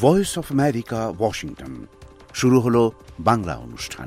Voice of America, Washington. শুরু হলো বাংলা অনুষ্ঠান।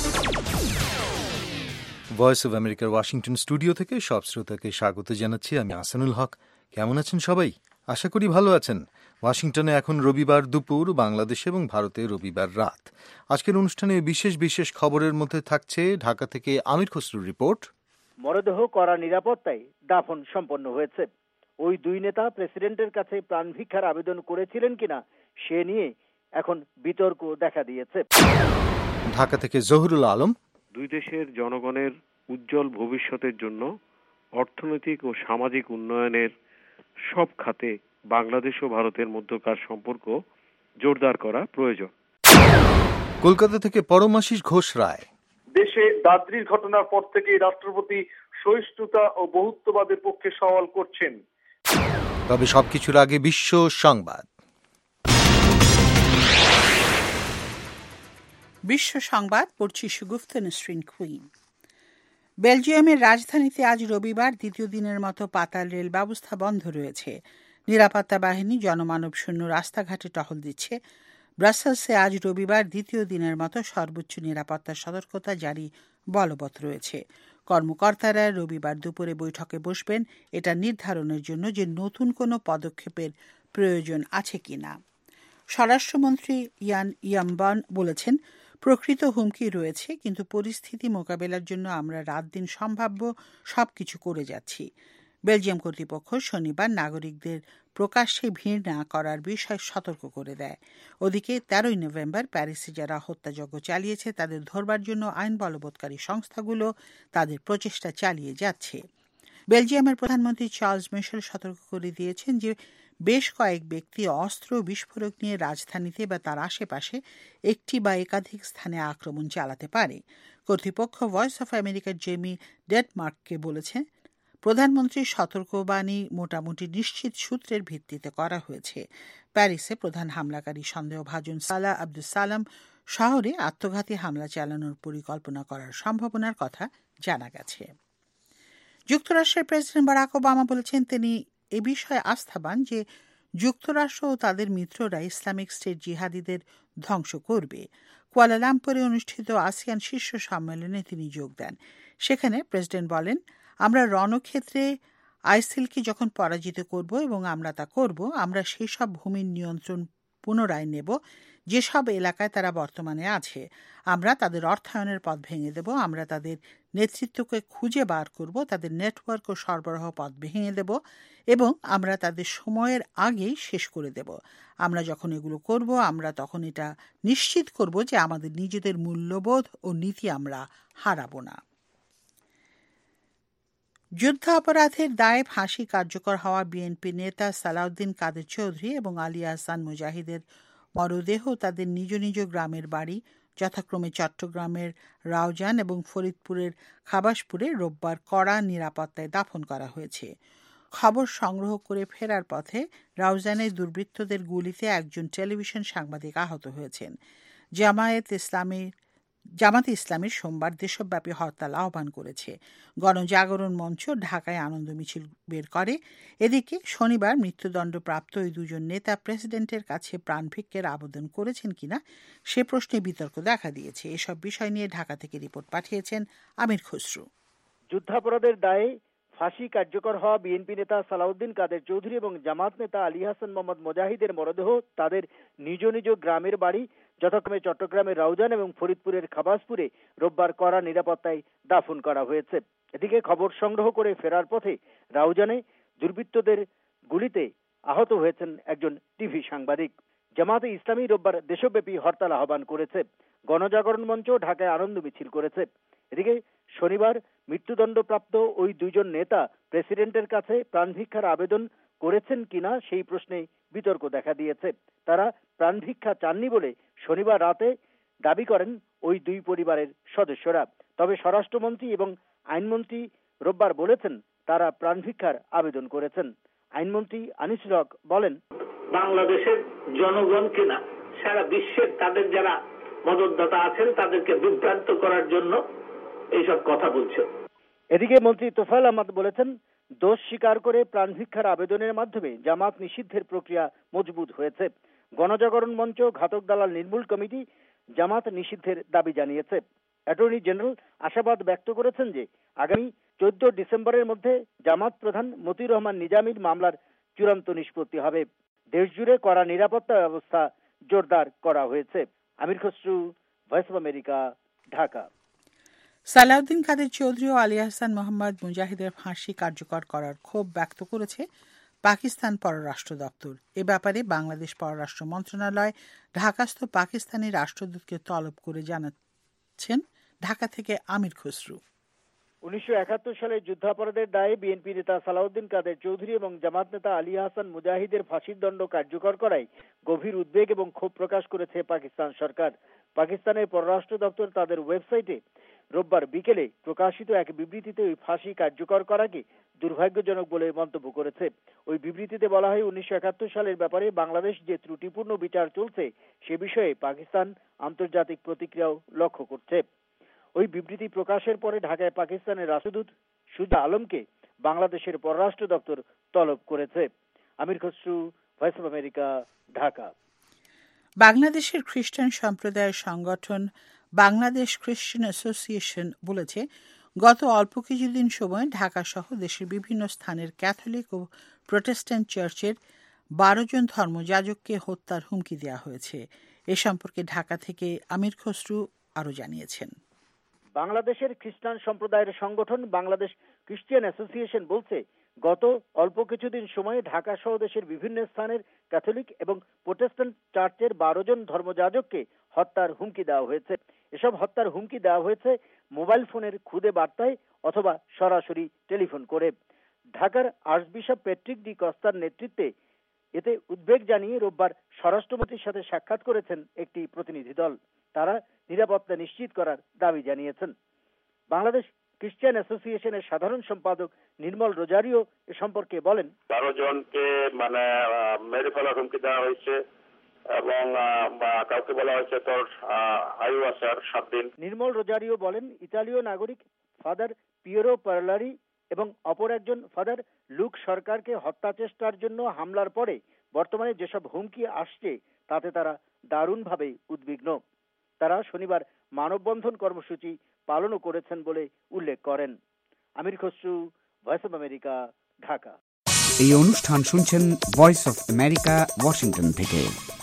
ভয়েস অফ আমেরিকার ওয়াশিংটন স্টুডিও থেকে সব শ্রোতাকে স্বাগত জানাচ্ছি। আমি আহসানুল হক। কেমন আছেন সবাই? আশা করি ভালো আছেন। ওয়াশিংটনে এখন রবিবার দুপুর, বাংলাদেশে এবং ভারতে রবিবার রাত। আজকের অনুষ্ঠানে বিশেষ বিশেষ খবরের মধ্যে থাকছে ঢাকা থেকে আমির খসরুর রিপোর্ট। মরদেহ কড়া নিরাপত্তায় দাফন সম্পন্ন হয়েছে। ওই দুই নেতা প্রেসিডেন্টের কাছে প্রাণ ভিক্ষার আবেদন করেছিলেন কিনা সে নিয়ে এখন বিতর্ক দেখা দিয়েছে। ঢাকা থেকে জহুরুল আলম। দুই দেশের জনগণের উজ্জ্বল ভবিষ্যতের জন্য অর্থনৈতিক ও সামাজিক উন্নয়নের সব খাতে বাংলাদেশ ও ভারতের মধ্যকার সম্পর্ক জোরদার করা প্রয়োজন। কলকাতা থেকে পরমাশিস ঘোষ রায়। দেশে দাদ্রির ঘটনার পর থেকেই রাষ্ট্রপতি সহিষ্ণুতা ও বহুত্ববাদের পক্ষে সওয়াল করছেন। তবে সবকিছুর আগে বিশ্ব সংবাদ। বিশ্ব সংবাদ পড়ছি সুগুফতা নসরিন কুইন। বেলজিয়ামের রাজধানীতে আজ রবিবার দ্বিতীয় দিনের মতো পাতাল রেল ব্যবস্থা বন্ধ রয়েছে। নিরাপত্তা বাহিনী জনমানব শূন্য রাস্তাঘাটে টহল দিচ্ছে। ব্রাসেলসে আজ রবিবার দ্বিতীয় দিনের মতো সর্বোচ্চ নিরাপত্তা সতর্কতা জারি বলবৎ রয়েছে। কর্মকর্তারা রবিবার দুপুরে বৈঠকে বসবেন এটা নির্ধারণের জন্য যে নতুন কোনো পদক্ষেপের প্রয়োজন আছে কিনা। স্বরাষ্ট্রমন্ত্রী ইয়ান ইয়াম্বান বলেছেন, প্রকৃত হুমকি রয়েছে, কিন্তু পরিস্থিতি মোকাবেলার জন্য আমরা রাত দিন সম্ভাব্য সবকিছু করে যাচ্ছি। বেলজিয়াম কর্তৃপক্ষ শনিবার নাগরিকদের প্রকাশ্যে ভিড় না করার বিষয়ে সতর্ক করে দেয়। ওদিকে 13 নভেম্বর প্যারিসে যারা হত্যাযজ্ঞ চালিয়েছে তাদের ধরবার জন্য আইন বলবৎকারী সংস্থাগুলো তাদের প্রচেষ্টা চালিয়ে যাচ্ছে। বেলজিয়ামের প্রধানমন্ত্রী চার্লস মিশেল সতর্ক করে দিয়েছেন যে বেশ কয়েক ব্যক্তি অস্ত্র বিস্ফোরক নিয়ে রাজধানীতে বা তার আশেপাশে একটি বা একাধিক স্থানে আক্রমণ চালাতে পারে। কর্তৃপক্ষ ভয়েস অফ আমেরিকার জেমি ডেটমার্ককে বলেছে, প্রধানমন্ত্রীর সতর্কবাণী মোটামুটি নিশ্চিত সূত্রের ভিত্তিতে করা হয়েছে। প্যারিসে প্রধান হামলাকারী সন্দেহভাজন সালাহ আব্দুল সালাম শহরে আত্মঘাতী হামলা চালানোর পরিকল্পনা করার সম্ভাবনার কথা জানা গেছে। যুক্তরাষ্ট্রের প্রেসিডেন্ট বারাক ওবামা বলেছেন তিনি এ বিষয়ে আস্থাবান যে যুক্তরাষ্ট্র ও তাদের মিত্ররা ইসলামিক স্টেট জিহাদিদের ধ্বংস করবে। কুয়ালালামপুরে অনুষ্ঠিত আসিয়ান শীর্ষ সম্মেলনে তিনি যোগ দেন। সেখানে প্রেসিডেন্ট বলেন, আমরা রণক্ষেত্রে আইসিলকে যখন পরাজিত করব এবং আমরা তা করব, আমরা সেই সব ভূমির নিয়ন্ত্রণ পুনরায় নেব যেসব এলাকায় তারা বর্তমানে আছে। আমরা তাদের অর্থায়নের পথ ভেঙে দেব, আমরা তাদের নেতৃত্বকে খুঁজে বার করব, তাদের নেটওয়ার্ক ও সরবরাহ পথ ভেঙে দেব এবং আমরা তাদের সময়ের আগেই শেষ করে দেব। আমরা যখন এগুলো করব, আমরা তখন এটা নিশ্চিত করব যে আমাদের নিজেদের মূল্যবোধ ও নীতি আমরা হারাবো না। যুদ্ধাপরাধের দায়ে ফাঁসি কার্যকর হওয়া বিএনপি নেতা সালাউদ্দিন কাদের চৌধুরী এবং আলী আহসান মুজাহিদের মরদেহ তাদের নিজ নিজ গ্রামের বাড়ি যথাক্রমে চট্টগ্রামের রাউজান এবং ফরিদপুরের খাবাসপুরে রোববার কড়া নিরাপত্তায় দাফন করা হয়েছে। খবর সংগ্রহ করে ফেরার পথে রাউজানের দুর্বৃত্তদের গুলিতে একজন টেলিভিশন সাংবাদিক আহত হয়েছেন। জামাতে ইসলামীর সোমবার দেশব্যাপী হরতাল আহ্বান করেছে। গণজাগরণ মঞ্চ ঢাকায় আনন্দ মিছিল বের করে। এদিকে শনিবার মৃত্যুদণ্ডপ্রাপ্ত ওই দুজন নেতা প্রেসিডেন্টের কাছে প্রাণভিক্ষের আবেদন করেছেন কিনা সে প্রশ্নে বিতর্ক দেখা দিয়েছে। এসব বিষয় নিয়ে ঢাকা থেকে রিপোর্ট পাঠিয়েছেন আমির খসরু। যুদ্ধাপরাধের দায়ে ফাঁসি কার্যকর হওয়া বিএনপি নেতা সালাউদ্দিন কাদের চৌধুরী এবং জামাত নেতা আলী হাসান মোহাম্মদ মুজাহিদের মরদেহ তাদের নিজ নিজ গ্রামের বাড়ি যথাক্রমে চট্টগ্রামের রাউজান এবং ফরিদপুরের খাবাসপুরে রোববার কড়া নিরাপত্তায় দাফন করা হয়েছে। এদিকে খবর সংগ্রহ করে ফেরার পথে রাউজানে দুর্বৃত্তদের গুলিতে আহত হয়েছেন একজন টিভি সাংবাদিক। জামাতে ইসলামী রোববার দেশব্যাপী হরতাল আহ্বান করেছে। গণজাগরণ মঞ্চ ঢাকায় আনন্দ মিছিল করেছে। এদিকে শনিবার মৃত্যুদণ্ডপ্রাপ্ত ওই দুজন নেতা প্রেসিডেন্টের কাছে প্রাণভিক্ষার আবেদন করেছেন কিনা সেই প্রশ্নে বিতর্ক দেখা দিয়েছে। তারা প্রাণভিক্ষা চাননি বলে শনিবার রাতে দাবি করেন ওই দুই পরিবারের সদস্যরা। তবে স্বরাষ্ট্রমন্ত্রী এবং আইনমন্ত্রী রোববার বলেছেন তারা প্রাণভিক্ষার আবেদন করেছেন। আইনমন্ত্রী আনিসুল হক বলেন, বাংলাদেশের জনগণকে না, সারা বিশ্বের তাদের যারা মদতদাতা আছেন তাদেরকে বিভ্রান্ত করার জন্য এইসব কথা বলছে। এদিকে মন্ত্রী তোফায়েল আহমদ বলেছেন, দোষ স্বীকার করে প্রাণভিক্ষার আবেদনের মাধ্যমে জামাত নিষিদ্ধের প্রক্রিয়া মজবুত হয়েছে। গণজাগরণ মঞ্চ, ঘাতক দালাল নির্মূল কমিটি জামাত নিষিদ্ধের দাবি জানিয়েছে। অ্যাটর্নি জেনারেল আশাবাদ ব্যক্ত করেছেন যে আগামী 14 ডিসেম্বরের মধ্যে জামাত প্রধান মতিউর রহমান নিজামীর মামলার চূড়ান্ত নিষ্পত্তি হবে। দেশজুড়ে কড়া নিরাপত্তা ব্যবস্থা জোরদার করা হয়েছে। Amir Khasru, voice of America, Dhaka. Salauddin Quader Chowdhury ও আলী আহসান মোহাম্মদ মুজাহিদের ফাঁসি কার্যকর করার ক্ষোভ ব্যক্ত করেছে পাকিস্তান পররাষ্ট্র দপ্তর। এ ব্যাপারে বাংলাদেশ পররাষ্ট্র মন্ত্রণালয় ঢাকাস্থ পাকিস্তানি রাষ্ট্রদূতকে তলব করে জানাচ্ছেন। ঢাকা থেকে আমির খসরু। 1971 সালে যুদ্ধাপরাধের দায়ে বিএনপি নেতা সালাউদ্দিন কাদের চৌধুরী এবং জামাত নেতা আলী আহসান মুজাহিদের ফাঁসির দণ্ড কার্যকর করায় গভীর উদ্বেগ এবং ক্ষোভ প্রকাশ করেছে পাকিস্তান সরকার। পাকিস্তানের পররাষ্ট্র দপ্তর তাদের ওয়েবসাইটে রোববার বিকেলে প্রকাশিত এক বিবৃতিতে ওই ফাঁসি কার্যকর করাকে দুর্ভাগ্যজনক বলে মন্তব্য করেছে। ওই বিবৃতিতে বলা হয়, 1971 সালের ব্যাপারে বাংলাদেশ যে ত্রুটিপূর্ণ বিচার চলছে সে বিষয়ে পাকিস্তান আন্তর্জাতিক প্রতিক্রিয়াও লক্ষ্য করছে। ওই বিবৃতি প্রকাশের পরে ঢাকায় পাকিস্তানের রাষ্ট্রদূত সুজা আলমকে বাংলাদেশের পররাষ্ট্র দপ্তর তলব করেছে। Amir Khasru, voice of America, Dhaka. বাংলাদেশের খ্রিস্টান সম্প্রদায়ের সংগঠন বাংলাদেশ খ্রিস্টান অ্যাসোসিয়েশন বলেছে, গত অল্প কিছুদিন সময় ঢাকা সহ দেশের বিভিন্ন স্থানের ক্যাথলিক ও প্রোটেস্ট্যান্ট চার্চের 12 জন ধর্মযাজককে হত্যার হুমকি দেওয়া হয়েছে। এ সম্পর্কে ঢাকা থেকে আমির খসরু আরও জানিয়েছেন। বাংলাদেশের খ্রিস্টান সম্প্রদায়ের সংগঠন বাংলাদেশ খ্রিস্টান অ্যাসোসিয়েশন বলছে, গত অল্প কিছুদিন সময়ে ঢাকা সহ দেশের বিভিন্ন স্থানের ক্যাথলিক এবং প্রোটেস্ট্যান্ট চার্চের 12 জন ধর্মযাজককে হত্যার হুমকি দেওয়া হয়েছে। এসব হত্যার হুমকি দেওয়া হয়েছে মোবাইল ফোনের খুদে বার্তায় অথবা সরাসরি টেলিফোন করে। ঢাকার আর্চবিশপ প্যাট্রিক ডি কস্তার নেতৃত্বে এতে উদ্বেগ জানিয়ে রোববার স্বরাষ্ট্রমন্ত্রীর সাথে সাক্ষাৎ করেছেন একটি প্রতিনিধি দল। তারা নিরাপত্তা নিশ্চিত করার দাবি জানিয়েছেন। বাংলাদেশ খ্রিস্টান অ্যাসোসিয়েশনের সাধারণ সম্পাদক নির্মল রোজারিও এ সম্পর্কে বলেন, 12 জনকে মেরে ফেলার হুমকি দেওয়া হয়েছে এবং কাউকে বলা হয়েছে তোর আয়ু আছে আর 7 দিন। নির্মল রোজারিও বলেন, ইতালীয় নাগরিক ফাদার পিয়েরো পার্লারি এবং অপর একজন ফাদার লুক সরকারকে হত্যা চেষ্টার জন্য হামলার পরে বর্তমানে যেসব হুমকি আসছে তাতে তারা দারুণভাবে উদ্বিগ্ন। তারা শনিবার মানববন্ধন কর্মসূচি পালনও করেছেন বলে উল্লেখ করেন। Amir Khasru, voice of America, Dhaka. এই অনুষ্ঠান শুনছেন ভয়েস অব আমেরিকা, ওয়াশিংটন থেকে।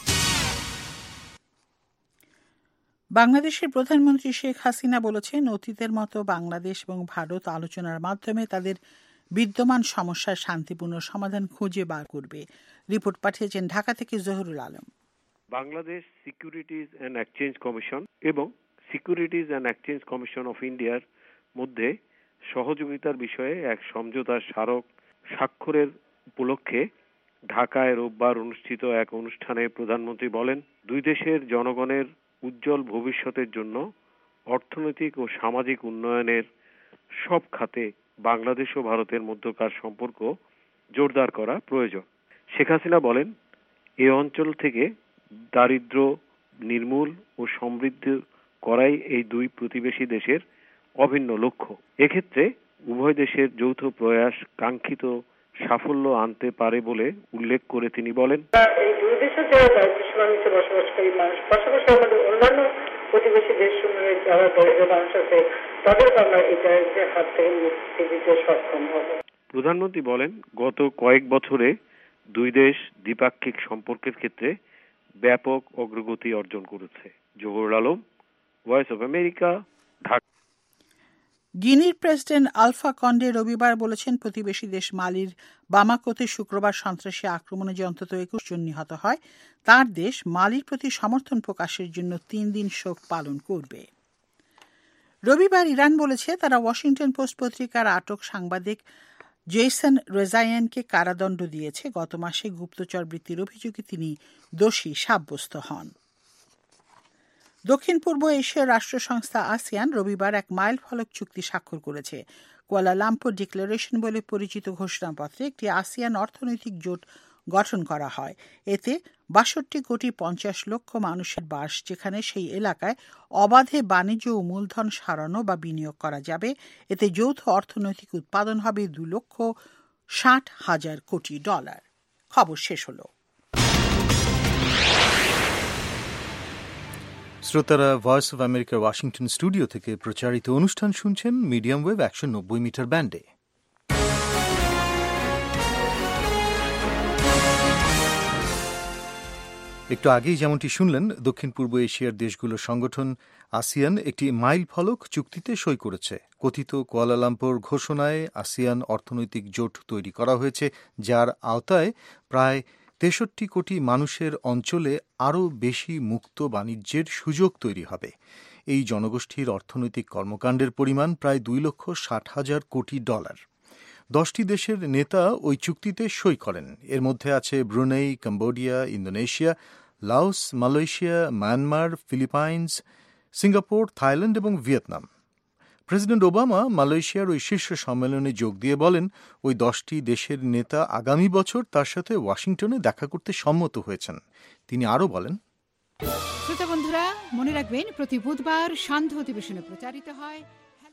বাংলাদেশের প্রধানমন্ত্রী শেখ হাসিনা বলেছেন, অতীতের মতো বাংলাদেশ এবং ভারত আলোচনার মাধ্যমে তাদের বিদ্যমান সমস্যার শান্তিপূর্ণ সমাধান খুঁজে বার করবে। রিপোর্ট পাঠিয়েছেন ঢাকা থেকে Zahurul Alam. Bangladesh securities and exchange commission এবং securities and exchange commission of ইন্ডিয়ার মধ্যে সহযোগিতার বিষয়ে এক সমঝোতার স্মারক স্বাক্ষরের উপলক্ষে ঢাকায় রোববার অনুষ্ঠিত এক অনুষ্ঠানে প্রধানমন্ত্রী বলেন, দুই দেশের জনগণের উজ্জ্বল ভবিষ্যতের জন্য অর্থনৈতিক ও সামাজিক উন্নয়নের সব খাতে বাংলাদেশ ও ভারতের মধ্যকার সম্পর্ক জোরদার করা প্রয়োজন। শেখ হাসিনা বলেন, এ অঞ্চল থেকে দারিদ্র্য নির্মূল ও সমৃদ্ধ করাই এই দুই প্রতিবেশী দেশের অভিন্ন লক্ষ্য। এক্ষেত্রে উভয় দেশের যৌথ প্রয়াস কাঙ্ক্ষিত সাফল্য আনতে পারে বলে উল্লেখ করে তিনি বলেন, এই দুই দেশে যারা দারিদ্র্য বসবাসকারী মানুষ, পাশাপাশি আমাদের অন্যান্য প্রতিবেশী দেশসমূহের যারা দরিদ্র মানুষ আছে তাদেরকে আমরা এই দারিদ্র্যের হাত থেকে মুক্তি দিতে সক্ষম হব। প্রধানমন্ত্রী বলেন, গত কয়েক বছরে দুই দেশ দ্বিপাক্ষিক সম্পর্কের ক্ষেত্রে ব্যাপক অগ্রগতি অর্জন করেছে। Zahurul Alam, voice of America, Dhaka. গিনির প্রেসিডেন্ট আলফা কন্ডে রবিবার বলেছেন, প্রতিবেশী দেশ মালির বামাকোতে শুক্রবার সন্ত্রাসী আক্রমণে যে অন্তত 21 জন নিহত হয়, তার দেশ মালির প্রতি সমর্থন প্রকাশের জন্য 3 দিন শোক পালন করবে। রবিবার ইরান বলেছে তারা ওয়াশিংটন পোস্ট পত্রিকার আটক সাংবাদিক জেসন রেজায়ানকে কারাদণ্ড দিয়েছে। গত মাসে গুপ্তচর বৃত্তির অভিযোগে তিনি দোষী সাব্যস্ত হন। দক্ষিণ পূর্ব এশিয়ার রাষ্ট্র সংস্থা আসিয়ান রবিবার এক মাইল ফলক চুক্তি স্বাক্ষর করেছে। কুয়ালালামপুর ডিক্লারেশন বলে পরিচিত ঘোষণাপত্রে একটি আসিয়ান অর্থনৈতিক জোট গঠন করা হয়। এতে 62,50,00,000 মানুষের বাস, যেখানে সেই এলাকায় অবাধে বাণিজ্য ও মূলধন সারানো বা বিনিয়োগ করা যাবে। এতে যৌথ অর্থনৈতিক উৎপাদন হবে $2,60,000 কোটি। খবর শেষ হলো। শ্রোতারা ভয়েস অব আমেরিকার ওয়াশিংটন স্টুডিও থেকে প্রচারিত অনুষ্ঠান শুনছেন মিডিয়াম ওয়েভ 190 মিটার ব্যান্ডে। একটু আগেই যেমনটি শুনলেন, দক্ষিণ পূর্ব এশিয়ার দেশগুলোর সংগঠন আসিয়ান একটি মাইল ফলক চুক্তিতে সই করেছে। কথিত কুয়ালালামপুর ঘোষণায় আসিয়ান অর্থনৈতিক জোট তৈরি করা হয়েছে, যার আওতায় প্রায় 63 কোটি মানুষের অঞ্চলে আরও বেশি মুক্ত বাণিজ্যের সুযোগ তৈরি হবে। এই জনগোষ্ঠীর অর্থনৈতিক কর্মকাণ্ডের পরিমাণ প্রায় $2,60,000 কোটি। 10টি দেশের নেতা ওই চুক্তিতে সই করেন। এর মধ্যে আছে Brunei, Cambodia, Indonesia, Laos, Malaysia, Myanmar, Philippines, Singapore, Thailand এবং ভিয়েতনাম। প্রেসিডেন্ট ওবামা মালয়েশিয়ার ওই শীর্ষ সম্মেলনে যোগ দিয়ে বলেন, ওই 10টি দেশের নেতা আগামী বছর তার সাথে ওয়াশিংটনে দেখা করতে সম্মত হয়েছেন। তিনি আরও বলেন, শ্রোতা বন্ধুরা, মনে রাখবেন প্রতি বুধবার সান্ধ্য অধিবেশনে প্রচারিত হয়।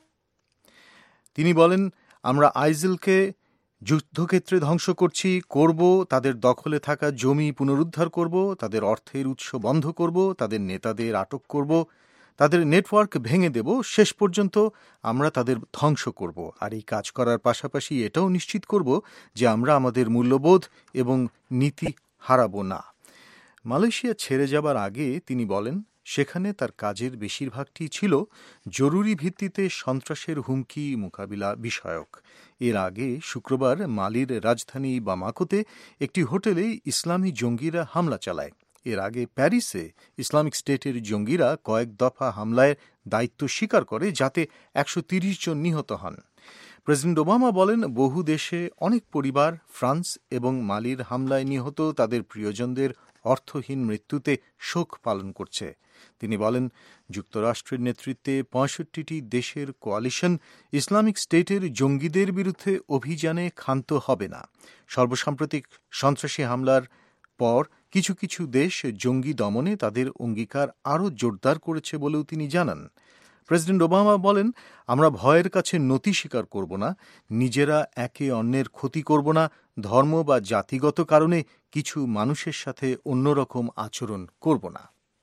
তিনি বলেন, আমরা আইসিলকে যুদ্ধক্ষেত্রে ধ্বংস করব, তাদের দখলে থাকা জমি পুনরুদ্ধার করব, তাদের অর্থের উৎস বন্ধ করব, তাদের নেতাদের আটক করব, তাদের নেটওয়ার্ক ভেঙে দেব, শেষ পর্যন্ত আমরা তাদের ধ্বংস করব। আর এই কাজ করার পাশাপাশি এটাও নিশ্চিত করব যে আমরা আমাদের মূল্যবোধ এবং নীতি হারাব না। মালয়েশিয়া ছেড়ে যাবার আগে তিনি বলেন, সেখানে তার কাজের বেশিরভাগটি ছিল জরুরি ভিত্তিতে সন্ত্রাসের হুমকি মোকাবিলা বিষয়ক। এর আগে শুক্রবার মালির রাজধানী বামাকোতে একটি হোটেলে ইসলামী জঙ্গিরা হামলা চালায়। এর আগে প্যারিসে ইসলামিক স্টেটের জঙ্গিরা কয়েক দফা হামলায় দায়িত্ব স্বীকার করে, যাতে 130 জন নিহত হন। প্রেসিডেন্ট ওবামা বলেন, বহু দেশে অনেক পরিবার ফ্রান্স এবং মালির হামলায় নিহত তাদের প্রিয়জনদের অর্থহীন মৃত্যুতে শোক পালন করছে। তিনি বলেন, যুক্তরাষ্ট্রের নেতৃত্বে 65টি দেশের কোয়ালিশন ইসলামিক স্টেটের জঙ্গিদের বিরুদ্ধে অভিযানে ক্ষান্ত হবে না। সর্বসাম্প্রতিক সন্ত্রাসী হামলার পর কিছু কিছু দেশ জঙ্গি দমনে তাদের অঙ্গীকার আরও জোরদার করেছে বলেও তিনি জানান। প্রেসিডেন্ট ওবামা বলেন, আমরা ভয়ের কাছে নতি স্বীকার করব না, নিজেরা একে অন্যের ক্ষতি করব না, ধর্ম বা জাতিগত কারণে কিছু মানুষের সাথে অন্যরকম আচরণ করব না।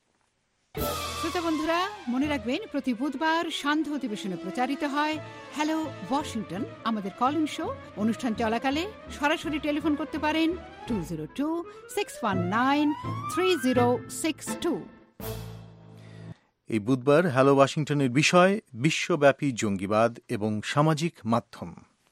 শ্রোতা বন্ধুরা, মনে রাখবেন প্রতি বুধবার সান্ধ্য অধিবেশনে প্রচারিত হয় হ্যালো ওয়াশিংটন, আমাদের কল ইন শো। অনুষ্ঠান চলাকালে সরাসরি টেলিফোন করতে পারেন 202-619-3062। এই বুধবার হ্যালো ওয়াশিংটনের বিষয় বিশ্বব্যাপী জঙ্গিবাদ এবং সামাজিক মাধ্যম।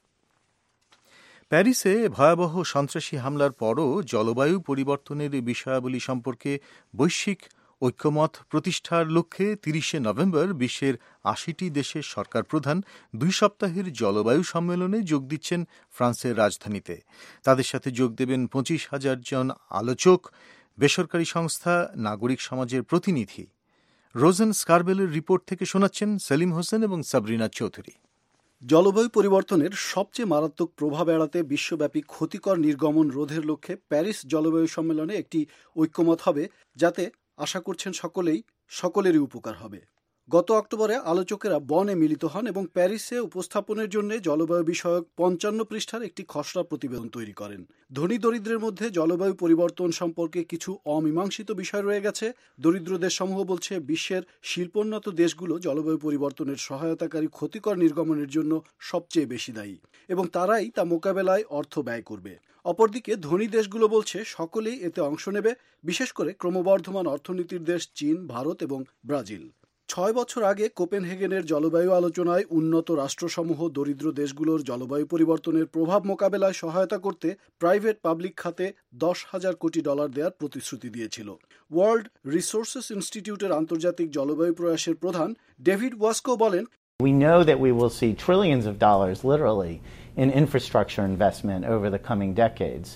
প্যারিসে ভয়াবহ সন্ত্রাসী হামলার পরও জলবায়ু পরিবর্তনের বিষয়াবলী সম্পর্কে বৈশ্বিক ঐক্যমত প্রতিষ্ঠার লক্ষ্যে 30 নভেম্বর বিশ্বের 80টি দেশের সরকার প্রধান 2 সপ্তাহের জলবায়ু সম্মেলনে যোগ দিচ্ছেন ফ্রান্সের রাজধানীতে। তাদের সাথে যোগ দেবেন 25,000 জন আলোচক, বেসরকারি সংস্থা, নাগরিক সমাজের প্রতিনিধি। রোজেন স্কারবেলের রিপোর্ট থেকে শোনাচ্ছেন সেলিম হোসেন এবং সাবরিনা চৌধুরী। জলবায়ু পরিবর্তনের সবচেয়ে মারাত্মক প্রভাব এড়াতে বিশ্বব্যাপী ক্ষতিকর নির্গমন রোধের লক্ষ্যে প্যারিস জলবায়ু সম্মেলনে একটি ঐক্যমত হবে, যাতে আশা করছেন সকলেরই উপকার হবে। গত অক্টোবরে আলোচকেরা বনে মিলিত হন এবং প্যারিসে উপস্থাপনের জন্য জলবায়ু বিষয়ক 55 পৃষ্ঠার একটি খসড়া প্রতিবেদন তৈরি করেন। ধনী দরিদ্রের মধ্যে জলবায়ু পরিবর্তন সম্পর্কে কিছু অমীমাংসিত বিষয় রয়ে গেছে। দরিদ্র দেশসমূহ বলছে বিশ্বের শিল্পোন্নত দেশগুলো জলবায়ু পরিবর্তনের সহায়তাকারী ক্ষতিকর নির্গমনের জন্য সবচেয়ে বেশি দায়ী এবং তারাই তা মোকাবেলায় অর্থ ব্যয় করবে। অপরদিকে ধনী দেশগুলো বলছে সকলেই এতে অংশ নেবে, বিশেষ করে ক্রমবর্ধমান অর্থনীতির দেশ চীন, ভারত এবং ব্রাজিল। 6 বছর আগে কোপেনহেগেনের জলবায়ু আলোচনায় উন্নত রাষ্ট্রসমূহ দরিদ্র দেশগুলোর জলবায়ু পরিবর্তনের প্রভাব মোকাবেলায় সহায়তা করতে প্রাইভেট পাবলিক খাতে $10,000 কোটি দেওয়ার প্রতিশ্রুতি দিয়েছিল। ওয়ার্ল্ড রিসোর্সেস ইনস্টিটিউটের আন্তর্জাতিক জলবায়ু প্রয়াসের প্রধান ডেভিড ওয়াস্কো বলেন, We know that we will see trillions of dollars, literally, in infrastructure investment over the coming decades.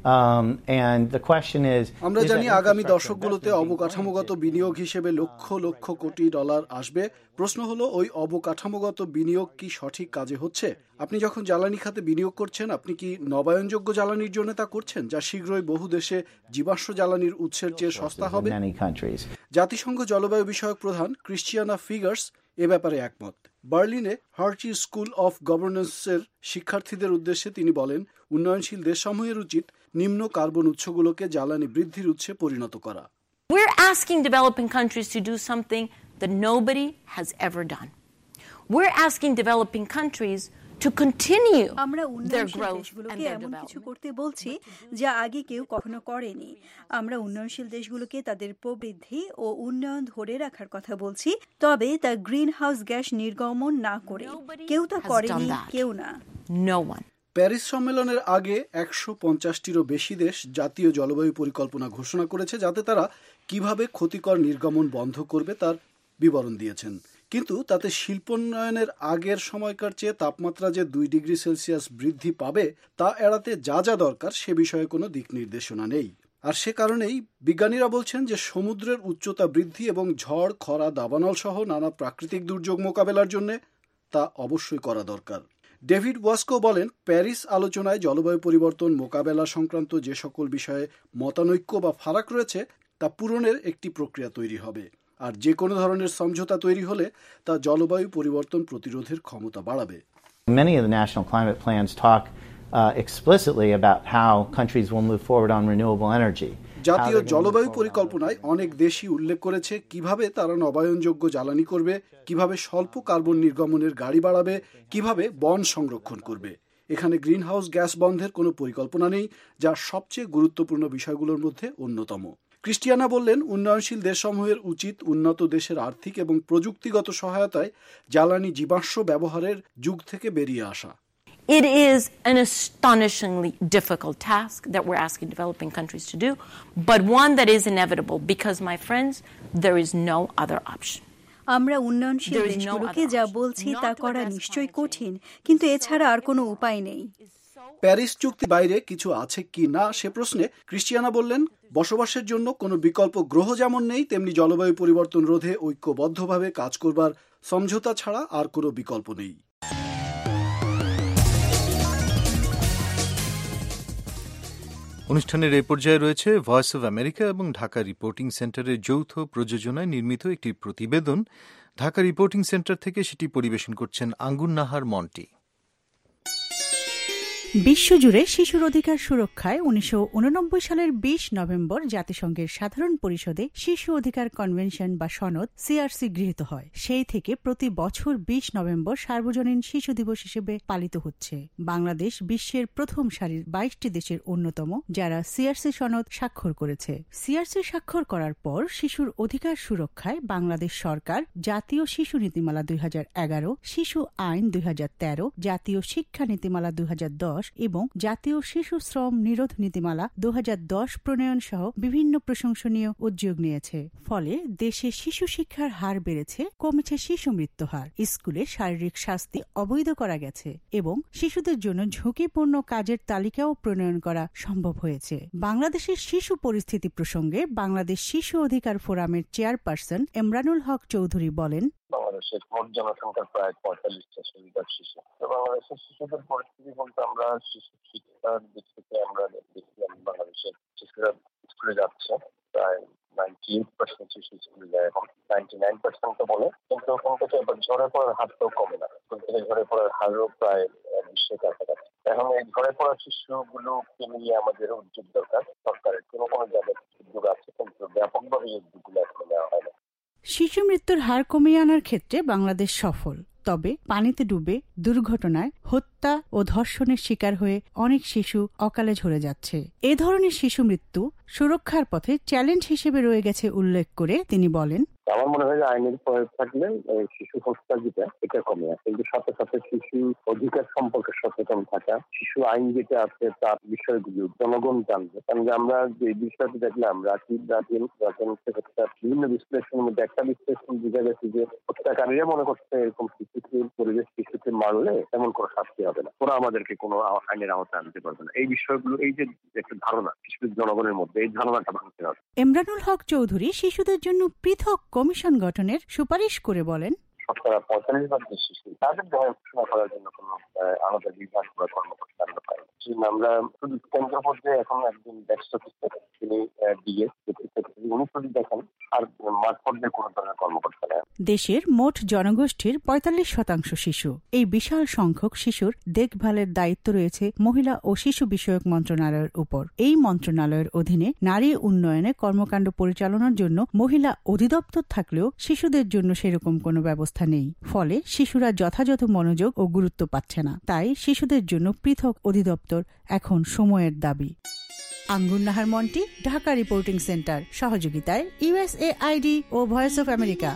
And the question is, আমরা জানি আগামী দশকগুলোতে অবকাঠামোগত বিনিয়োগ হিসেবে লক্ষ লক্ষ কোটি ডলার আসবে। প্রশ্ন হলো, ওই অবকাঠামোগত বিনিয়োগ কি সঠিক কাজে হচ্ছে? আপনি যখন জ্বালানি খাতে বিনিয়োগ করছেন, আপনি কি নবায়নযোগ্য জ্বালানির জন্য তা করছেন, যা শীঘ্রই বহু দেশে জীবাশ্ম জ্বালানির উৎসের চেয়ে সস্তা হবে? জাতিসংঘ জলবায়ু বিষয়ক প্রধান ক্রিশ্চিয়ানা ফিগার্স এ ব্যাপারে একমত। বার্লিনে হার্চি স্কুল অফ গভর্নেন্সের শিক্ষার্থীদের উদ্দেশ্যে তিনি বলেন, উন্নয়নশীল দেশসমূহের উচিত নিম্ন কার্বন উৎসগুলোকে জ্বালানি বৃদ্ধির উৎসে পরিণত করা। We're asking developing countries to do something that nobody has ever done. We're asking developing countries to continue আমরা their উন্নয়নশীল growth দেশগুলোকে and their এমন কিছু development. করতে বলছি যা আগে কেউ কখনো করেনি। আমরা উন্নয়নশীল দেশগুলোকে তাদের প্রবৃদ্ধি ও উন্নয়ন ধরে রাখার কথা বলছি, তবে তা গ্রিন হাউস গ্যাস নির্গমন না করে। কেউ তা করেনি, কেউ না। No one. প্যারিস সম্মেলনের আগে 150টিরও বেশি দেশ জাতীয় জলবায়ু পরিকল্পনা ঘোষণা করেছে, যাতে তারা কিভাবে ক্ষতিকর নির্গমন বন্ধ করবে তার বিবরণ দিয়েছেন। কিন্তু তাতে শিল্পোন্নয়নের আগের সময়কার চেয়ে তাপমাত্রা যে 2 ডিগ্রি সেলসিয়াস বৃদ্ধি পাবে তা এড়াতে যা যা দরকার সে বিষয়ে কোনো দিক নির্দেশনা নেই। আর সে কারণেই বিজ্ঞানীরা বলছেন যে সমুদ্রের উচ্চতা বৃদ্ধি এবং ঝড়, খরা, দাবানল সহ নানা প্রাকৃতিক দুর্যোগ মোকাবেলার জন্য তা অবশ্যই করা দরকার। ডেভিড ওয়াস্কো বলেন, প্যারিস আলোচনায় জলবায়ু পরিবর্তন মোকাবেলা সংক্রান্ত যে সকল বিষয়ে মতানৈক্য বা ফারাক রয়েছে তা পূরণের একটি প্রক্রিয়া তৈরি হবে। আর যে কোনো ধরনের সমঝোতা তৈরি হলে তা জলবায়ু পরিবর্তন প্রতিরোধের ক্ষমতা বাড়াবে। Many of the national climate plans talk explicitly about how countries will move forward on renewable energy. জাতীয় জলবায়ু পরিকল্পনায় অনেক দেশই উল্লেখ করেছে কিভাবে তারা নবায়নযোগ্য জ্বালানি করবে, কিভাবে স্বল্প কার্বন নির্গমনের গাড়ি বাড়াবে, কিভাবে বন সংরক্ষণ করবে। এখানে গ্রিনহাউস গ্যাস বন্ধের কোনো পরিকল্পনা নেই, যা সবচেয়ে গুরুত্বপূর্ণ বিষয়গুলোর মধ্যে অন্যতম। ক্রিস্টিয়ানা বললেন, উন্নয়নশীল দেশসমূহের উচিত উন্নত দেশের আর্থিক এবং প্রযুক্তিগত সহায়তায় জ্বালানি জীবাশ্ম ব্যবহারের যুগ থেকে বেরিয়ে আসা। It is an astonishingly difficult task that we're asking developing countries to do, but one that is inevitable because, my friends, there is no other option. আমরা উন্নয়নশীল দেশগুলোকে যা বলছি তা করা নিশ্চয়ই কঠিন, কিন্তু এছাড়া আর কোনো উপায় নেই। প্যারিস চুক্তি বাইরে কিছু আছে কি না সে প্রশ্নে ক্রিস্টিয়ানা বললেন, বসবাসের জন্য কোনো বিকল্প গ্রহ যেমন নেই, তেমনি জলবায়ু পরিবর্তন রোধে ঐক্যবদ্ধভাবে কাজ করবার সমঝোতা ছাড়া আর কোনো বিকল্প নেই। অনুষ্ঠানের এই পর্যায়ে রয়েছে ভয়েস অব আমেরিকা এবং ঢাকা রিপোর্টিং সেন্টারের যৌথ প্রযোজনায় নির্মিত একটি প্রতিবেদন। ঢাকা রিপোর্টিং সেন্টার থেকে সেটি পরিবেশন করছেন আঙ্গুর নাহার মন্টি। বিশ্বজুড়ে শিশুর অধিকার সুরক্ষায় 1989 সালের 20 নভেম্বর জাতিসংঘের সাধারণ পরিষদে শিশু অধিকার কনভেনশন বা সনদ সিআরসি গৃহীত হয়। সেই থেকে প্রতি বছর 20 নভেম্বর সার্বজনীন শিশু দিবস হিসেবে পালিত হচ্ছে। বাংলাদেশ বিশ্বের প্রথম সারির 22টি দেশের অন্যতম যারা সিআরসি সনদ স্বাক্ষর করেছে। সিআরসি স্বাক্ষর করার পর শিশুর অধিকার সুরক্ষায় বাংলাদেশ সরকার জাতীয় শিশু নীতিমালা 2011, শিশু আইন 2013, জাতীয় শিক্ষা নীতিমালা 2010 এবং জাতীয় শিশু শ্রম নিরোধ নীতিমালা 2010 প্রণয়ন সহ বিভিন্ন প্রশংসনীয় উদ্যোগ নিয়েছে। ফলে দেশে শিশু শিক্ষার হার বেড়েছে, কমেছে শিশু মৃত্যু হার, স্কুলে শারীরিক শাস্তি অবৈধ করা গেছে এবং শিশুদের জন্য ঝুঁকিপূর্ণ কাজের তালিকাও প্রণয়ন করা সম্ভব হয়েছে। বাংলাদেশের শিশু পরিস্থিতি প্রসঙ্গে বাংলাদেশ শিশু অধিকার ফোরামের চেয়ারপারসন ইমরানুল হক চৌধুরী বলেন, বাংলাদেশের মোট জনসংখ্যার প্রায় 45% শিশু। বাংলাদেশের শিশুদের পরিস্থিতি বলতে আমরা শিশু শিক্ষার দিক থেকে আমরা দেখছিলাম বাংলাদেশের শিশুরা স্কুলে যাচ্ছে, প্রায় 98% শিশু স্কুলে যায়, এখন 99% বলে, কিন্তু ওখান থেকে এবার ঝরে পড়ার হারটাও কমে না, স্কুল থেকে ঝরে পড়ার হারও প্রায় 20 কাছাকাছি। এখন এই ঝরে পড়া শিশুগুলোকে নিয়ে আমাদের উদ্যোগ দরকার। সরকারের কোনো জায়গায় উদ্যোগ আছে, কিন্তু ব্যাপকভাবে এই উদ্যোগগুলো এখন নেওয়া হয় না। শিশু মৃত্যুর হার কমিয়ে আনার ক্ষেত্রে বাংলাদেশ সফল, তবে পানিতে ডুবে, দুর্ঘটনায়, হত্যা ও ধর্ষণের শিকার হয়ে অনেক শিশু অকালে ঝরে যাচ্ছে। এ ধরনের শিশু মৃত্যু সুরক্ষার পথে চ্যালেঞ্জ হিসেবে রয়ে গেছে উল্লেখ করে তিনি বলেন, আমার মনে হয় যে আইনের প্রয়োগ থাকলে শিশু হত্যা যেটা এটা কমে আসে, কিন্তু সাথে সাথে শিশু অধিকার সম্পর্কে সচেতন থাকা, শিশু আইন যেটা আছে তার বিষয়গুলো জনগণ জানবে। কারণ আমরা যে বিষয়টি দেখলাম রাকিব রাজিন হত্যা, বিভিন্ন বিশ্লেষণের মধ্যে একটা বিশ্লেষণ বোঝা গেছে যে হত্যাকারীরা মনে করছে এরকম শিশুকে পরিবেশ শিশুকে মারলে এমন কোনো শাস্তি হবে না, ওরা আমাদেরকে কোনো আইনের আওতায় আনতে পারবে না। এই বিষয়গুলো, এই যে একটা ধারণা শিশুদের জনগণের মধ্যে, এই ধারণাটা ভাঙতে হবে। ইমরানুল হক চৌধুরী শিশুদের জন্য পৃথক কমিশন গঠনের সুপারিশ করে বলেন, শতকরা 45% যে শিশু তাদের দেখাশোনা করার জন্য কোনো আলাদা বিভাগ বা কর্মকর্তা আমরা পাই। আমরা শুধু কেন্দ্র পর্যায়ে এখন একজন ব্যস্ত অফিসার, তিনি ডিএস, উনি শুধু দেখেন, আর মাঠ পর্যায়ে কোনো ধরনের কর্মকর্তা নেই। দেশের মোট জনগোষ্ঠীর 45% শিশু। এই বিশাল সংখ্যক শিশুর দেখভালের দায়িত্ব রয়েছে মহিলা ও শিশু বিষয়ক মন্ত্রণালয়ের উপর। এই মন্ত্রণালয়ের অধীনে নারী উন্নয়নে কর্মকাণ্ড পরিচালনার জন্য মহিলা অধিদপ্তর থাকলেও শিশুদের জন্য সেরকম কোনো ব্যবস্থা নেই। ফলে শিশুরা যথাযথ মনোযোগ ও গুরুত্ব পাচ্ছে না। তাই শিশুদের জন্য পৃথক অধিদপ্তর এখন সময়ের দাবি। আঙ্গুর নাহার মন্টি, ঢাকা রিপোর্টিং সেন্টার, সহযোগিতায় USAID ও voice of America.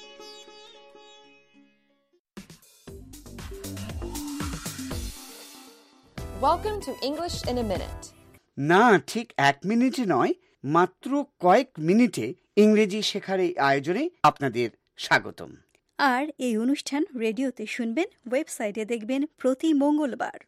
Welcome to English in a Minute. না, ঠিক 1 মিনিটে নয়, মাত্র কয়েক মিনিটে ইংরেজি শেখার এই আয়োজনে আপনাদের স্বাগতম। আর এই অনুষ্ঠান রেডিওতে শুনবেন, ওয়েবসাইটে দেখবেন প্রতি মঙ্গলবার।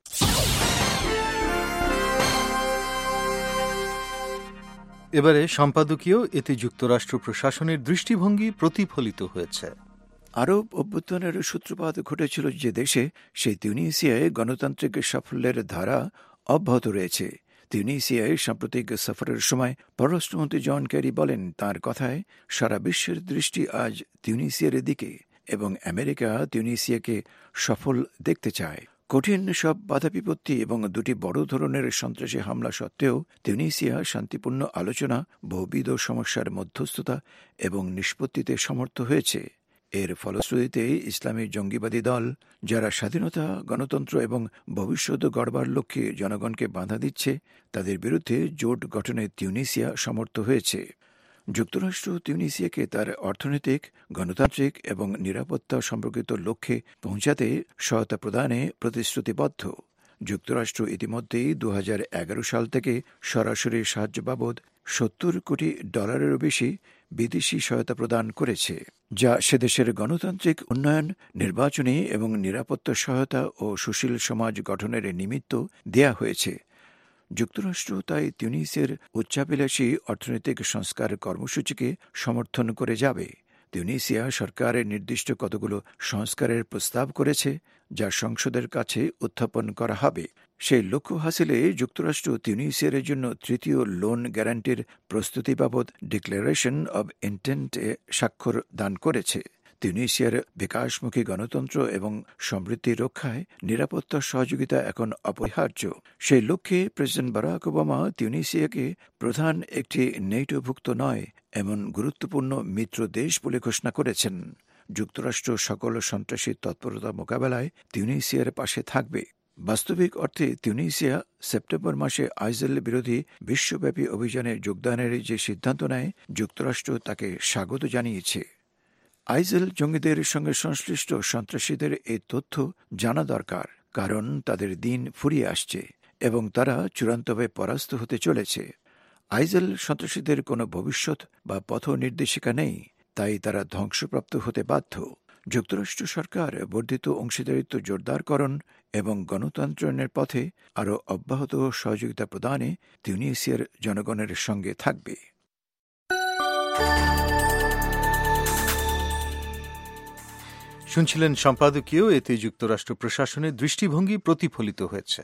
এবারে সম্পাদকীয়, এতে যুক্তরাষ্ট্র প্রশাসনের দৃষ্টিভঙ্গি প্রতিফলিত হয়েছে। আরব অভ্যুত্থানের সূত্রপাত ঘটেছিল যে দেশে, সেই তিউনিসিয়ায় গণতান্ত্রিক সাফল্যের ধারা অব্যাহত রয়েছে। তিউনিসিয়ায় সাম্প্রতিক সফরের সময় পররাষ্ট্রমন্ত্রী জন ক্যারি বলেন, তার কথায় সারা বিশ্বের দৃষ্টি আজ তিউনিসিয়ার দিকে এবং আমেরিকা তিউনিসিয়াকে সফল দেখতে চায়। কঠিন সব বাধা বিপত্তি এবং 2টি বড় ধরনের সন্ত্রাসী হামলা সত্ত্বেও তিউনিসিয়া শান্তিপূর্ণ আলোচনা, বহুবিধ সমস্যার মধ্যস্থতা এবং নিষ্পত্তিতে সমর্থ হয়েছে। এর ফলশ্রুতিতে ইসলামী জঙ্গিবাদী দল, যারা স্বাধীনতা, গণতন্ত্র এবং ভবিষ্যৎ গড়বার লক্ষ্যে জনগণকে বাধা দিচ্ছে, তাদের বিরুদ্ধে জোট গঠনে তিউনিসিয়া সমর্থ হয়েছে। যুক্তরাষ্ট্র তিউনিসিয়াকে তার অর্থনৈতিক, গণতান্ত্রিক এবং নিরাপত্তা সম্পর্কিত লক্ষ্যে পৌঁছাতে সহায়তা প্রদানে প্রতিশ্রুতিবদ্ধ। যুক্তরাষ্ট্র ইতিমধ্যেই 2011 সাল থেকে সরাসরি সাহায্য বাবদ $70 কোটি বেশি বিদেশি সহায়তা প্রদান করেছে, যা সেদেশের গণতান্ত্রিক উন্নয়ন, নির্বাচনী এবং নিরাপত্তা সহায়তা ও সুশীল সমাজ গঠনের নিমিত্ত দেয়া হয়েছে। যুক্তরাষ্ট্র তাই তিউনিসিয়ার উচ্চাভিলাষী অর্থনৈতিক সংস্কার কর্মসূচিকে সমর্থন করে যাবে। তিউনিসিয়া সরকারের নির্দিষ্ট কতগুলো সংস্কারের প্রস্তাব করেছে, যা সংসদের কাছে উত্থাপন করা হবে। সেই লক্ষ্য হাসিলে যুক্তরাষ্ট্র তিউনিসিয়ার জন্য 3য় লোন গ্যারান্টির প্রস্তুতি বাবদ ডিক্লারেশন অব ইন্টেন্টে স্বাক্ষর দান করেছে। তিউনিসিয়ার বিকাশমুখী গণতন্ত্র এবং সমৃদ্ধি রক্ষায় নিরাপত্তা সহযোগিতা এখন অপরিহার্য। সেই লক্ষ্যে প্রেসিডেন্ট বারাক ওবামা তিউনিসিয়াকে প্রধান একটি নেটোভুক্ত নয় এমন গুরুত্বপূর্ণ মিত্র দেশ বলে ঘোষণা করেছেন। যুক্তরাষ্ট্র সকল সন্ত্রাসী তৎপরতা মোকাবেলায় তিউনিসিয়ার পাশে থাকবে। বাস্তবিক অর্থে তিউনিসিয়া সেপ্টেম্বর মাসে আইসিল বিরোধী বিশ্বব্যাপী অভিযানে যোগদানের যে সিদ্ধান্ত নেয়, যুক্তরাষ্ট্র তাকে স্বাগত জানিয়েছে। আইসিল জঙ্গিদের সঙ্গে সংশ্লিষ্ট সন্ত্রাসীদের এই তথ্য জানা দরকার, কারণ তাদের দিন ফুরিয়ে আসছে এবং তারা চূড়ান্তভাবে পরাস্ত হতে চলেছে। আইসিল সন্ত্রাসীদের কোনো ভবিষ্যৎ বা পথ নির্দেশিকা নেই, তাই তারা ধ্বংসপ্রাপ্ত হতে বাধ্য। যুক্তরাষ্ট্র সরকার বর্ধিত অংশীদারিত্ব জোরদারকরণ এবং গণতন্ত্রের পথে আরও অব্যাহত সহযোগিতা প্রদানে তিউনিসিয়ার জনগণের সঙ্গে থাকবে। শুনছিলেন সম্পাদকীয়, এতে যুক্তরাষ্ট্র প্রশাসনের দৃষ্টিভঙ্গি প্রতিফলিত হয়েছে।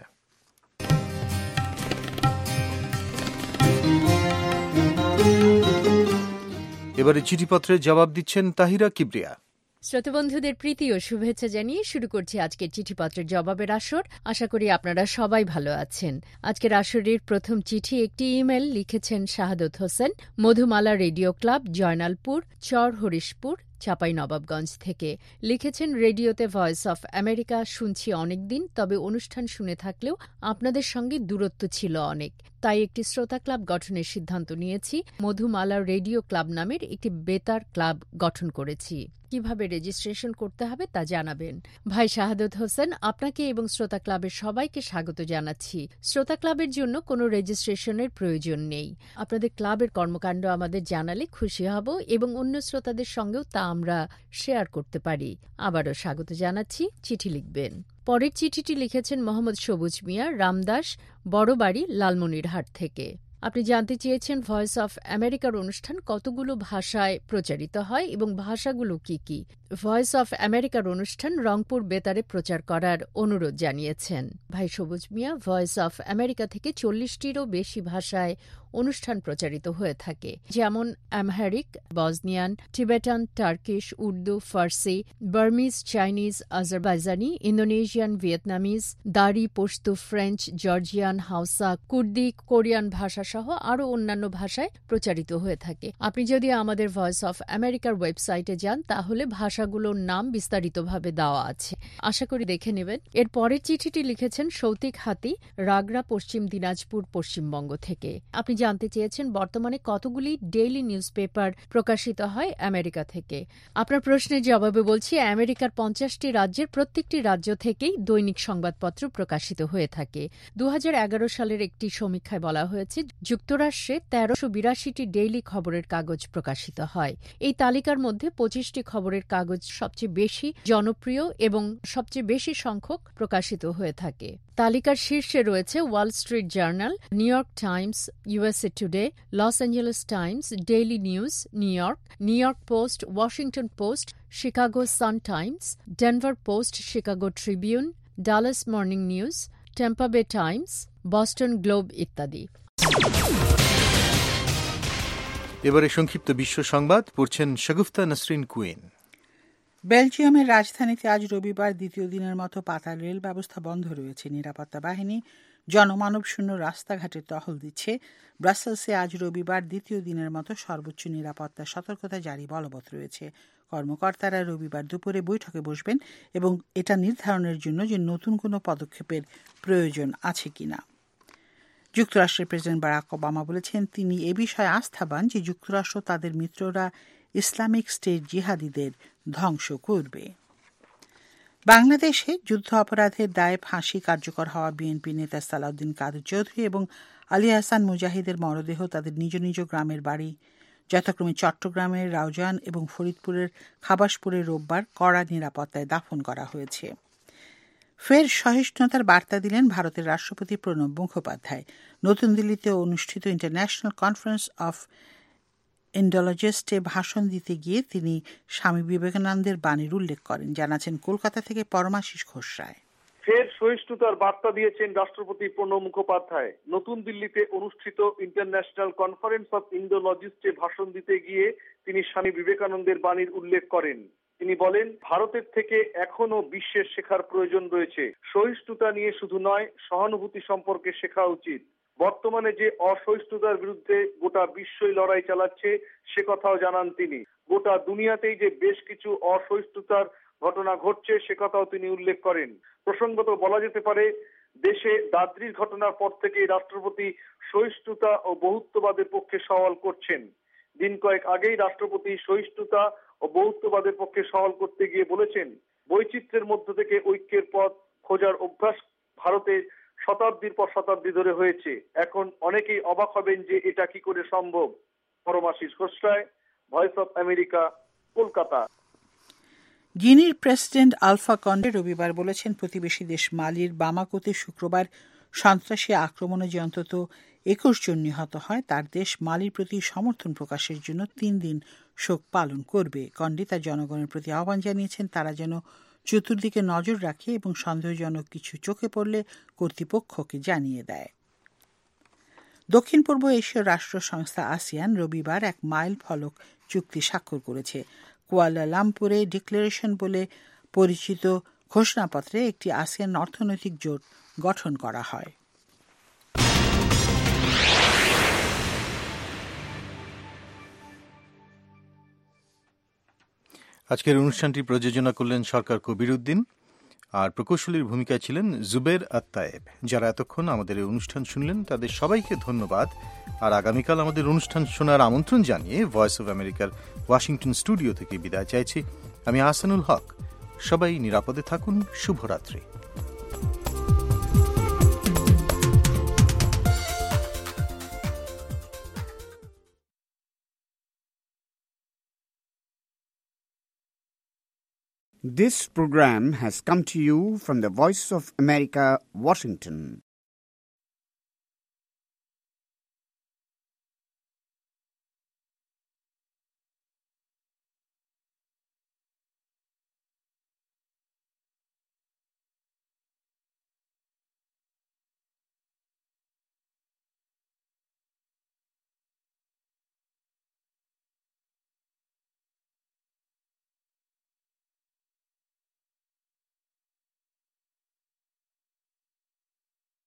এবারে চিঠিপত্রের জবাব দিচ্ছেন তাহিরা কিবরিয়া। শ্রোতাবন্ধুদের প্রীতি ও শুভেচ্ছা জানিয়ে শুরু করছি আজকের চিঠিপত্রের জবাবের আসর। আশা করি আপনারা সবাই ভালো আছেন। আজকের আসরের প্রথম চিঠি একটি ইমেল লিখেছেন শাহাদত হোসেন, মধুমালা রেডিও ক্লাব, জয়নালপুর, চর হরিশপুর, চাঁপাইনবাবগঞ্জ থেকে। লিখেছেন, রেডিওতে ভয়েস অফ আমেরিকা শুনছি অনেকদিন, তবে অনুষ্ঠান শুনে থাকলেও আপনাদের সঙ্গে দূরত্ব ছিল অনেক, তাই একটি শ্রোতা ক্লাব গঠনের সিদ্ধান্ত নিয়েছি। মধুমালা রেডিও ক্লাব নামের একটি বেতার ক্লাব গঠন করেছি। কিভাবে রেজিস্ট্রেশন করতে হবে তা জানাবেন। ভাই শাহাদত হোসেন, আপনাকে এবং শ্রোতা ক্লাবের সবাইকে স্বাগত জানাচ্ছি। শ্রোতা ক্লাবের জন্য কোনো রেজিস্ট্রেশনের প্রয়োজন নেই। আপনাদের ক্লাবের কর্মকাণ্ড আমাদের জানালে খুশি হব এবং অন্য শ্রোতাদের সঙ্গেও তা আমরা শেয়ার করতে পারি। আবারও স্বাগত জানাচ্ছি, চিঠি লিখবেন। পরের চিঠিটি লিখেছেন মোহাম্মদ সবুজ মিয়া, রামদাস, বড়বাড়ি, লালমনিরহাট থেকে। আপনি জানতে চেয়েছেন ভয়েস অফ আমেরিকার অনুষ্ঠান কতগুলো ভাষায় প্রচারিত হয় এবং ভাষাগুলো কি কি। ভয়েস অফ আমেরিকার অনুষ্ঠান রংপুর বেতারে প্রচার করার অনুরোধ জানিয়েছেন ভাই সবুজ মিয়া। ভয়েস অফ আমেরিকা থেকে 40টিরও বেশি ভাষায় অনুষ্ঠান প্রচারিত হয়ে থাকে, যেমন Amharic, Bosnian, Tibetan, Turkish, Urdu, Farsi, Burmese, Chinese, Azerbaijani, Indonesian, Vietnamese, Dari, Pashto, French, Georgian, Hausa, কুর্দি, কোরিয়ান ভাষাসহ আরও অন্যান্য ভাষায় প্রচারিত হয়ে থাকে। আপনি যদি আমাদের ভয়েস অফ আমেরিকার ওয়েবসাইটে যান তাহলে ভাষাগুলোর নাম বিস্তারিতভাবে দেওয়া আছে, আশা করি দেখে নেবেন। এর পরের চিঠিটি লিখেছেন সৌতিক হাতি, রাগড়া, পশ্চিম দিনাজপুর, পশ্চিমবঙ্গ থেকে। আপনি জানতে চেয়েছেন বর্তমানে কতগুলি ডেইলি নিউজ পেপার প্রকাশিত হয় আমেরিকা থেকে। আপনার প্রশ্নের জবাবে বলছি, আমেরিকার 50টি রাজ্যের প্রত্যেকটি রাজ্য থেকেই দৈনিক সংবাদপত্র প্রকাশিত হয়ে থাকে। 2011 সালের একটি সমীক্ষায় বলা হয়েছে যুক্তরাষ্ট্রে 1382টি ডেইলি খবরের কাগজ প্রকাশিত হয়। এই তালিকার মধ্যে 25টি খবরের কাগজ সবচেয়ে বেশি জনপ্রিয় এবং সবচেয়ে বেশি সংখ্যক প্রকাশিত হয়ে থাকে। তালিকার শীর্ষে রয়েছে Wall Street Journal, New York Times, USA Today, Los Angeles Times, Daily News, New York Post, Washington Post, Chicago Sun Times, Denver Post, Chicago Tribune, Dallas Morning News, Tampa Bay Times, Boston Globe ইত্যাদি। এবারে সংক্ষিপ্ত বিশ্ব সংবাদ পড়ছেন Shagufta Nasrin queen. বেলজিয়ামের রাজধানীতে আজ রবিবার দ্বিতীয় দিনের মতো পাতাল রেল ব্যবস্থা বন্ধ রয়েছে। নিরাপত্তা বাহিনী জনমানবশূন্য রাস্তাঘাটে টহল দিচ্ছে। ব্রাসেলসে আজ রবিবার দ্বিতীয় দিনের মতো সর্বোচ্চ নিরাপত্তা সতর্কতা জারি বলবৎ রয়েছে। কর্মকর্তারা রবিবার দুপুরে বৈঠকে বসবেন এবং এটা নির্ধারণের জন্য যে নতুন কোনো পদক্ষেপের প্রয়োজন আছে কিনা। যুক্তরাষ্ট্রের প্রেসিডেন্ট বারাক ওবামা বলেছেন তিনি এ বিষয়ে আস্থাবান যে যুক্তরাষ্ট্র তাদের মিত্ররা ইসলামিক স্টেট জিহাদিদের ধ্বংস করবে। বাংলাদেশে যুদ্ধ অপরাধের দায়ে ফাঁসি কার্যকর হওয়া বিএনপি নেতা সালাউদ্দিন কাদের চৌধুরী এবং আলী হাসান মুজাহিদের মরদেহ তাদের নিজ নিজ গ্রামের বাড়ি যথাক্রমে চট্টগ্রামের রাউজান এবং ফরিদপুরের খাবাসপুরে রোববার কড়া নিরাপত্তায় দাফন করা হয়েছে। ফের সহিষ্ণুতার বার্তা দিলেন ভারতের রাষ্ট্রপতি প্রণব মুখোপাধ্যায়। নতুন দিল্লিতে অনুষ্ঠিত ইন্টারন্যাশনাল কনফারেন্স অফ ইন্ডোলজিস্টে ভাষণ দিতে গিয়ে তিনি স্বামী বিবেকানন্দের বাণীর উল্লেখ করেন। জানাচ্ছেন কলকাতা থেকে পরমাশিস ঘোষ রায়। ফের সহিষ্ণুতার বার্তা দিয়েছেন রাষ্ট্রপতি প্রণব মুখোপাধ্যায়। নতুন দিল্লিতে অনুষ্ঠিত ইন্টারন্যাশনাল কনফারেন্স অফ ইন্ডোলজিস্টে ভাষণ দিতে গিয়ে তিনি স্বামী বিবেকানন্দের বাণীর উল্লেখ করেন। তিনি বলেন, ভারতের থেকে এখনো বিশ্বের শেখার প্রয়োজন রয়েছে। সহিষ্ণুতা নিয়ে শুধু নয়, সহানুভূতি সম্পর্কে শেখা উচিত। বর্তমানে যে অসহিষ্ণুতার বিরুদ্ধে গোটা বিশ্বই লড়াই চালাচ্ছে সে কথাও জানান তিনি। গোটা দুনিয়াতেই যে বেশ কিছু অসহিষ্ণুতার ঘটনা ঘটছে সে কথাও তিনি উল্লেখ করেন। প্রসঙ্গত বলা যেতে পারে, দেশে দাদ্রির ঘটনার পর থেকেই রাষ্ট্রপতি সহিষ্ণুতা ও বহুত্ববাদের পক্ষে সওয়াল করছেন। দিন কয়েক আগেই রাষ্ট্রপতি সহিষ্ণুতা ও বহুত্ববাদের পক্ষে সওয়াল করতে গিয়ে বলেছেন, বৈচিত্র্যের মধ্য থেকে ঐক্যের পথ খোঁজার অভ্যাস ভারতে শতাব্দীর পর শতাব্দী ধরে হয়েছে। এখন অনেকেই অবাক হবেন যে এটা কি করে সম্ভব। Paramashis Ghosh Roy, voice of America, Kolkata. গিনির প্রেসিডেন্ট আলফা কন্ডে রবিবার বলেছেন প্রতিবেশী দেশ মালির বামাকোতে শুক্রবার সন্ত্রাসী আক্রমণে যে অন্তত 21 জন নিহত হয় তার দেশ মালির প্রতি সমর্থন প্রকাশের জন্য 3 দিন শোক পালন করবে। কন্ডে তার জনগণের প্রতি আহ্বান জানিয়েছেন তারা যেন চতুর্দিকে নজর রাখে এবং সন্দেহজনক কিছু চোখে পড়লে কর্তৃপক্ষকে জানিয়ে দেয়। দক্ষিণ পূর্ব এশীয় রাষ্ট্র সংস্থা আসিয়ান রবিবার এক মাইল ফলক চুক্তি স্বাক্ষর করেছে। কুয়ালালামপুরে ডিক্লারেশন বলে পরিচিত ঘোষণাপত্রে একটি আসিয়ান অর্থনৈতিক জোট গঠন করা হয়। আজকের অনুষ্ঠানটি প্রযোজনা করলেন সরকার কবির উদ্দিন, আর প্রকৌশলীর ভূমিকায় ছিলেন জুবের আত্তায়েব। যারা এতক্ষণ আমাদের এই অনুষ্ঠান শুনলেন তাদের সবাইকে ধন্যবাদ। আর আগামীকাল আমাদের অনুষ্ঠান শোনার আমন্ত্রণ জানিয়ে ভয়েস অব আমেরিকার ওয়াশিংটন স্টুডিও থেকে বিদায় চাইছি আমি আহসানুল হক। সবাই নিরাপদে থাকুন। শুভরাত্রি। This program has come to you from the Voice of America, Washington.